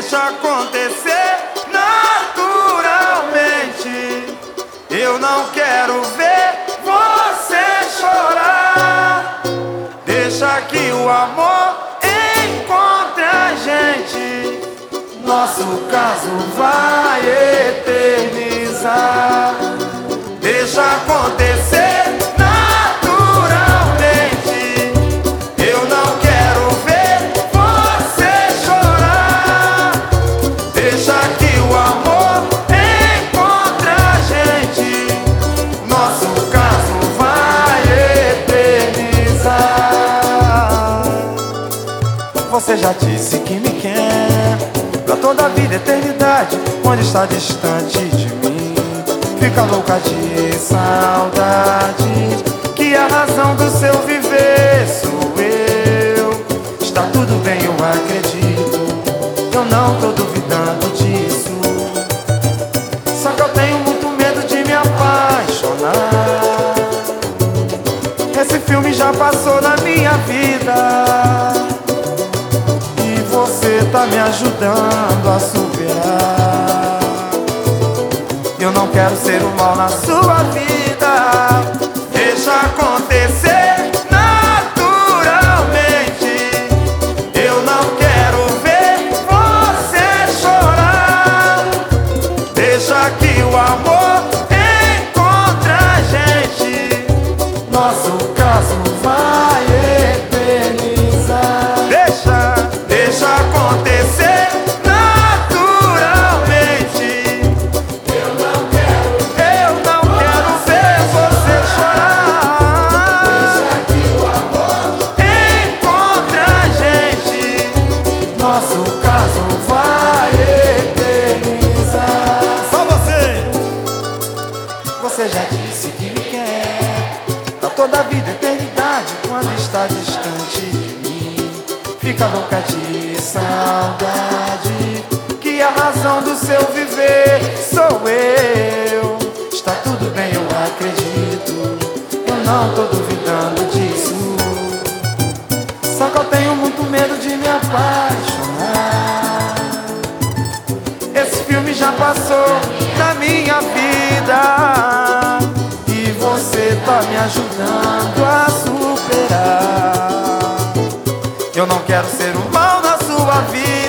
deixa acontecer naturalmente. Eu não quero ver você chorar. Deixa que o amor encontre a gente. Nosso caso vai eternizar. Deixa acontecer naturalmente. Eu não quero ver você chorar. Deixa que o amor encontre a gente. Nosso caso vai eternizar. Você já disse que me quer pra toda a vida, eternidade. Quando está distante de mim, fica louca de saudade. Que a razão do seu viver sou eu. Está tudo bem, eu acredito. Eu não tô duvidando disso. Só que eu tenho muito medo de me apaixonar. Esse filme já passou na minha vida. Você tá me ajudando a superar. Eu não quero ser um mal na sua vida. Deixa acontecer naturalmente. Eu não quero ver você chorar. Deixa que o amor encontre a gente. Nosso caso vai eternizar. Deixa acontecer naturalmente. Eu não quero ver você chorar. Deixa que o amor encontre a gente. Nosso caso vai eternizar. Só você. Você já disse que me quer pra toda a vida, eternidade. Quando está distante de mim, fica louca de saudade. Que a razão do seu viver sou eu. Está tudo bem, eu acredito. Eu não tô duvidando disso. Só que eu tenho muito medo de me apaixonar. Esse filme já passou na minha vida. E você tá me ajudando a superar. Eu não quero ser um mal na sua vida.